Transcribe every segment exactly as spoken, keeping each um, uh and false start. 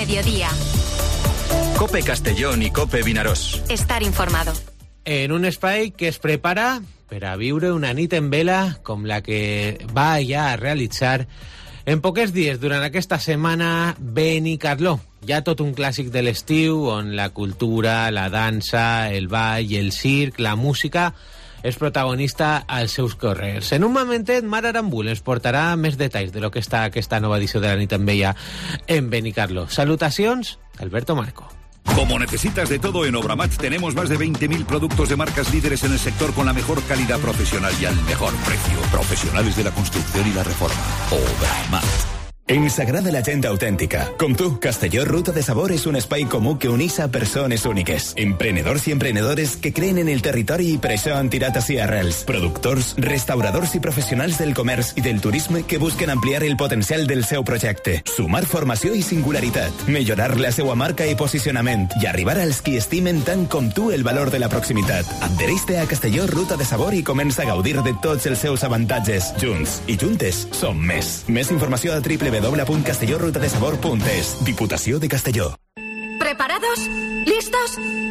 Mediodía. COPE Castellón i COPE Vinaròs. Estar informado. En un espai que es prepara per a viure una nit en vela com la que va ja a realitzar en poques dies durant aquesta setmana Benicarló. Ja tot un clàssic de l'estiu on la cultura, la dansa, el ball, el circ, la música és protagonista als seus carrers. En un momentet, Mar Arambul ens portarà més detalls de lo que està aquesta nova edició de la nit en vella en Benicarló. Salutacions, Alberto Marco. Como necesitas de todo en Obramat, tenemos más de veinte mil productos de marcas líderes en el sector con la mejor calidad profesional y al mejor precio. Profesionales de la construcción y la reforma. Obramat. Ens agrada la gent autèntica. Com tu, Castelló Ruta de Sabor és un espai comú que uneix a persones úniques. Emprenedors i emprenedores que creen en el territori i per això han tirat així arrels. Productors, restauradors i professionals del comerç i del turisme que busquen ampliar el potencial del seu projecte. Sumar formació i singularitat. Millorar la seva marca i posicionament. I arribar als qui estimen tant com tu el valor de la proximitat. Adhereix-te a Castelló Ruta de Sabor i comença a gaudir de tots els seus avantatges. Junts i juntes som més. Més informació a triple w w w punt castelló ruta de sabor punt es. Diputació de Castelló. ¿Preparados? ¿Listos?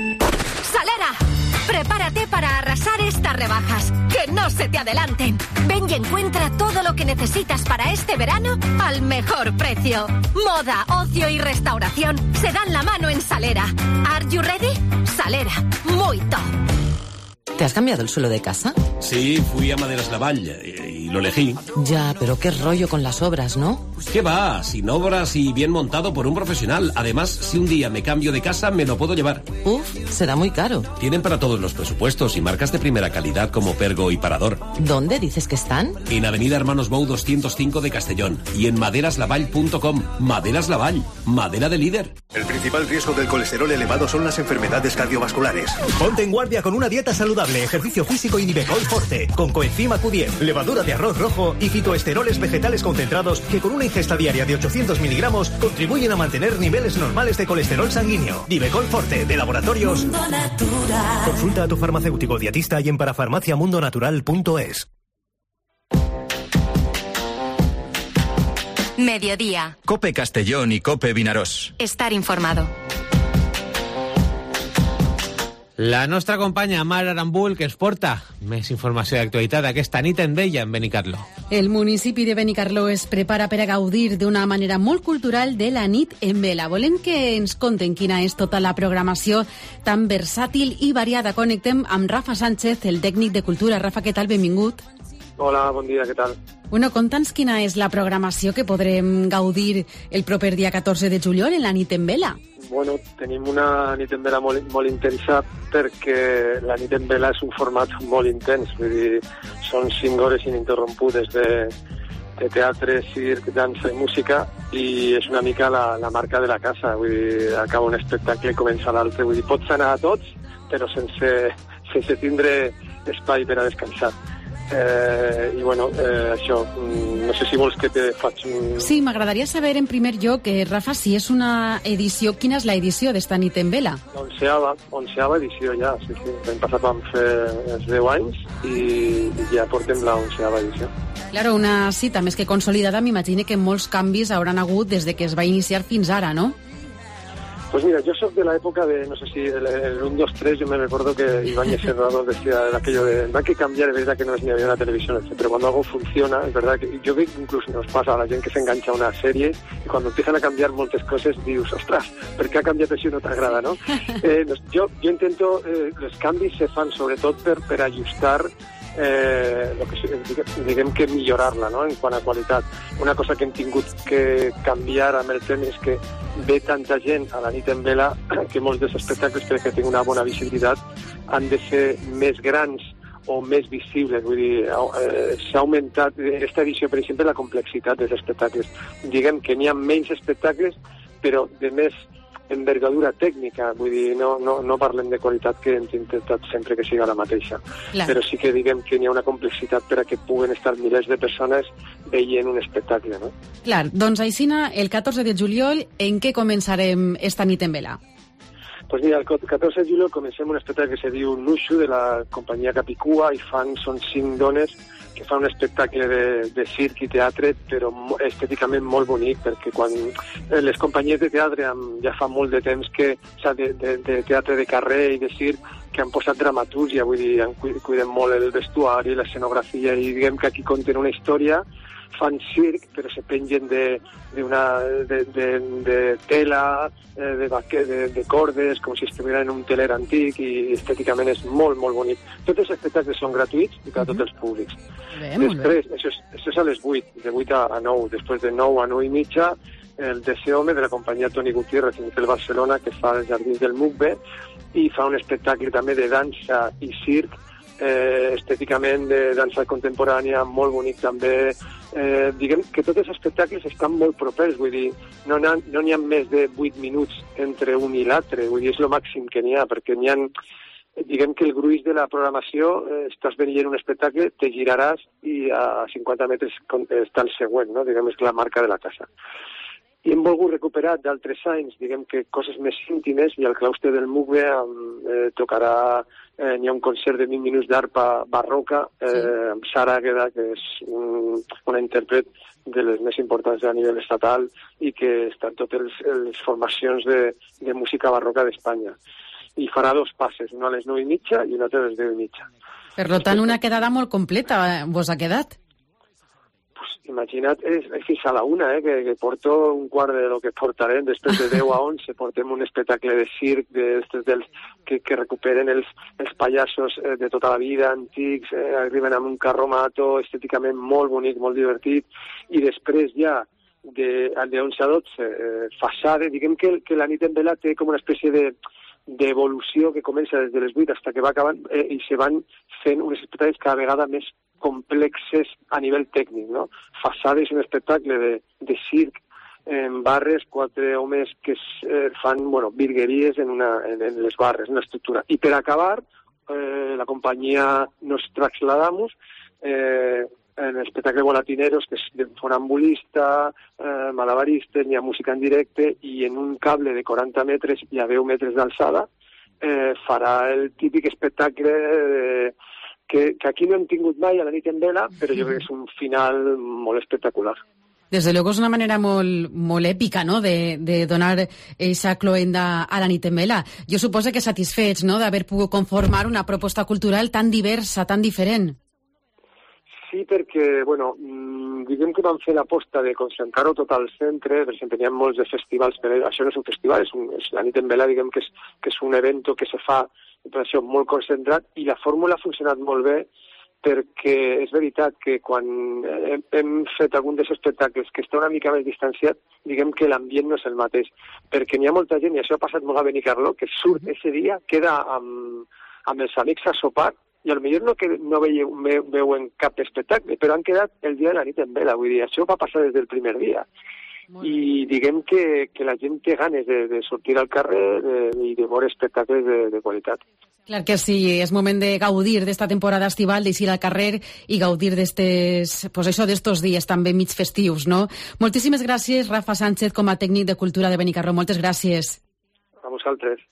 ¡Salera! Prepárate para arrasar estas rebajas. ¡Que no se te adelanten! Ven y encuentra todo lo que necesitas para este verano al mejor precio. Moda, ocio y restauración se dan la mano en Salera. ¿Are you ready? Salera. Muy top. ¿Te has cambiado el suelo de casa? Sí, fui a Maderas Lavall y lo elegí. Ya, pero qué rollo con las obras, ¿no? ¿Qué va? Sin obras y bien montado por un profesional. Además, si un día me cambio de casa, me lo puedo llevar. Uf, será muy caro. Tienen para todos los presupuestos y marcas de primera calidad como Pergo y Parador. ¿Dónde dices que están? En Avenida Hermanos Bou doscientos cinco de Castellón y en maderas lavall punto com. Maderas Lavall, madera de líder. El principal riesgo del colesterol elevado son las enfermedades cardiovasculares. Ponte en guardia con una dieta saludable, ejercicio físico y Nivecol Forte, con coenzima Q diez, levadura de arroz rojo y fitoesteroles vegetales concentrados que con una ingesta diaria de ochocientos miligramos contribuyen a mantener niveles normales de colesterol sanguíneo. Nivecol Forte, de Laboratorios Mundo Natural. Consulta a tu farmacéutico dietista y en parafarmacia mundo natural punto es. Mediodía. COPE Castellón i COPE Vinaròs. Estar informado. La nostra companya Mar Arambul, que ens porta més informació d'actualitat aquesta nit en vella en Benicarló. El municipi de Benicarló es prepara per a gaudir d'una manera molt cultural de la nit en vela. Volem que ens conten quina és tota la programació tan versàtil i variada. Connectem amb Rafa Sánchez, el tècnic de cultura. Rafa, què tal? Benvingut. Hola, bon dia, què tal? Bueno, conta'ns quina és la programació que podrem gaudir el proper dia catorze de juliol en la nit en vela. Bueno, tenim una nit en vela molt, molt intensa perquè la nit en vela és un format molt intens, vull dir, són cinc hores ininterrompudes de, de teatre, circ, dansa i música i és una mica la, la marca de la casa, vull dir, acaba un espectacle i comença l'altre, vull dir, pots anar a tots però sense, sense tindre espai per a descansar. Eh, i bueno, eh, això no sé si vols que te faig un... Sí, m'agradaria saber en primer lloc, eh, Rafa, si és una edició, quina és la edició d'esta nit en vela? Onceava, onceava edició ja, sí, sí. L'any passat vam fer els deu anys i ja portem la onceava edició. Claro, una cita més que consolidada, m'imagino que molts canvis hauran hagut des de que es va iniciar fins ara, no? Pues mira, yo soy de la época de, no sé si el, el uno, dos, tres, yo me recuerdo que Ibáñez Serrador decía aquello de, no hay que cambiar, es verdad que no es ni había una televisión, pero cuando algo funciona, es verdad que yo creo que incluso nos pasa a la gente que se engancha a una serie y cuando empiezan a cambiar moltes coses dius, ostres, per què ha canviat això i no t'agrada, no? Eh, jo, jo intento, eh, els canvis se fan sobretot per, per ajustar eh, lo que, diguem que millorar-la, no?, en quant a qualitat. Una cosa que hem tingut que canviar amb el temps és que ve tanta gent a la nit en vela que molts dels espectacles, perquè tinguin una bona visibilitat, han de ser més grans o més visibles. Vull dir, eh, s'ha augmentat, en aquesta edició, per exemple, la complexitat dels espectacles. Diguem que n'hi ha menys espectacles, però de més envergadura tècnica, vull dir, no, no, no parlem de qualitat, que hem intentat sempre que siga la mateixa. Clar. Però sí que diguem que n'hi ha una complexitat per a que puguen estar milers de persones veient un espectacle, no? Clar, doncs aixina, el catorze de juliol, en què començarem esta nit en vela? Pues mira, el catorze de juliol comencem un espectacle que se diu Nushu, de la companyia Capicua, i fan, són cinc dones que fan un espectacle de, de circ i teatre, però estèticament molt bonic, perquè quan les companyies de teatre ja fa molt de temps que, o sigui, de, de, de teatre de carrer i de circ, que han posat dramatúrgia, vull dir, cuiden molt el vestuari, l'escenografia, i diguem que aquí conten una història, fan circ, però se pengen de, de, una, de, de, de tela, de, de, de cordes, com si estuvieran en un teler antic, i estèticament és molt, molt bonic. Tots els espectacles són gratuïts i per a tots els públics. Bé, després, això és, això és a les vuit, de vuit a nou. Després de nou a nou i mitja, el D C Home, de la companyia Toni Gutiérrez, del Barcelona, que fa els Jardins del Mugbe, i fa un espectacle també de dansa i circ, eh, estèticament de dansa contemporània, molt bonic també. Eh, diguem que tots els espectacles estan molt propers, vull dir, no n'hi ha, no n'hi ha més de vuit minuts entre un i l'altre, vull dir, és el màxim que n'hi ha, perquè n'hi ha, diguem que el gruix de la programació, eh, estàs veient un espectacle, te giraràs i a cinquanta metres està el següent, no? Diguem, és la marca de la casa. I hem volgut recuperar d'altres anys, diguem que coses més íntimes, i al claustre del Mugbe eh, tocarà, eh, n'hi ha un concert de vint minuts d'arpa barroca, eh, sí. amb Sara Agueda, que és un, una intèrpret de les més importants a nivell estatal i que està en totes les, les formacions de, de música barroca d'Espanya. I farà dos passes, una a les nou i mitja i una altra a les deu i mitja. Per tant, una quedada molt completa vos ha quedat. Imagina't, és, és fins a la una, eh, que, que porto un quart de lo que portarem, després de deu a onze portem un espectacle de circ, de, dels, que, que recuperen els, els pallassos eh, de tota la vida, antics, eh, arriben amb un carromato estèticament molt bonic, molt divertit, i després ja, de, de onze a dotze, eh, Façade, diguem que, que la nit en vela té com una espècie de d'evolució que comença des de les vuit fins que va acabant, eh, i se van fent uns espectacles cada vegada més complexes a nivell tècnic, no? Façade és un espectacle de, de circ en barres, quatre homes que eh, fan, bueno, virgueries en, una, en, en les barres, en l'estructura. I per acabar, eh, la companyia Nos Trasladamus, eh, en l'espectacle Volatineros, que és de fonambulista, eh, malabaristes, hi ha música en directe, i en un cable de quaranta metres i a deu metres d'alçada eh, farà el típic espectacle de, que, que aquí no hem tingut mai a la nit en vela, però jo crec que és un final molt espectacular. Desde luego és una manera molt, molt èpica, no?, de, de donar aquesta cloenda a la nit en vela. Jo suposo que satisfets, no?, d'haver pogut conformar una proposta cultural tan diversa, tan diferent. Sí, perquè, bueno, diguem que vam fer l'aposta de concentrar-ho tot al centre, per exemple, hi ha molts de festivals, però això no és un festival, és, un, és la nit en vela, diguem que és, que és un event que se fa, per això, molt concentrat, i la fórmula ha funcionat molt bé, perquè és veritat que quan hem, hem fet algun dels espectacles que està una mica més distanciat, diguem que l'ambient no és el mateix, perquè n'hi ha molta gent, i això ha passat molt a Benicarló, que surt ese dia, queda amb, amb els amics a sopar, i potser no, que no veieu, veuen cap espectacle, però han quedat el dia de la nit en vela, vull dir, això va passar des del primer dia. I diguem que, que la gent té ganes de, de sortir al carrer de, i de veure espectacles de, de qualitat. Clar que sí, és moment de gaudir d'esta temporada estival, d'eixir al carrer i gaudir d'estes, pues això, d'estos dies també mig festius, no? Moltíssimes gràcies, Rafa Sánchez, com a tècnic de cultura de Benicarló. Moltes gràcies. A vosaltres.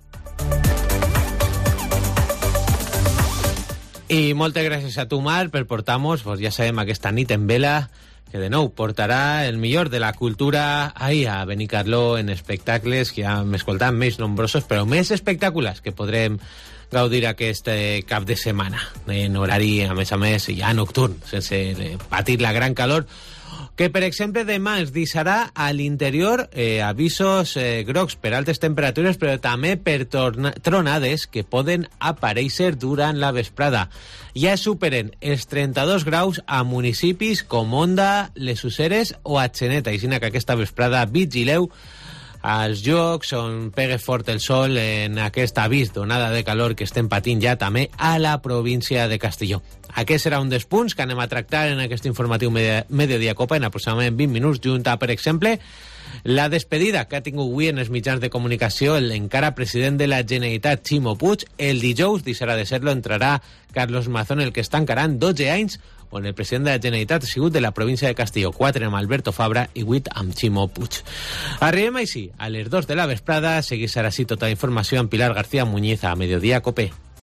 I moltes gràcies a tu, Marc, per portar-nos, pues ja sabem, aquesta nit en vela, que de nou portarà el millor de la cultura ahir a Benicarló en espectacles que ja hem escoltat més nombrosos, però més espectaculars, que podrem gaudir aquest cap de setmana, en horari, a més a més, ja nocturn, sense patir la gran calor, que, per exemple, demà es deixarà a l'interior eh, avisos eh, grocs per altes temperatures, però també per tronades que poden aparèixer durant la vesprada. Ja superen els trenta-dos graus a municipis com Onda, les Useres o Atxeneta, i que aquesta vesprada vigileu als llocs on pegue fort el sol en aquest avís d'onada de calor que estem patint ja també a la província de Castelló. Aquest serà un dels punts que anem a tractar en aquest informatiu Mediodía Copa en aproximadament vint minuts, junt a, per exemple, La despedida que ha tingut avui en els mitjans de comunicació el encara president de la Generalitat, Ximo Puig. El dijous, deixarà de ser-lo, entrarà Carlos Mazón, el que està encarant dotze anys on el president de la Generalitat ha sigut de la província de Castelló, quatre amb Alberto Fabra i vuit amb Ximo Puig. Arribem així a les dos de la vesprada. Seguís ara sí tota la informació amb Pilar García Muñiz a Mediodía Cope.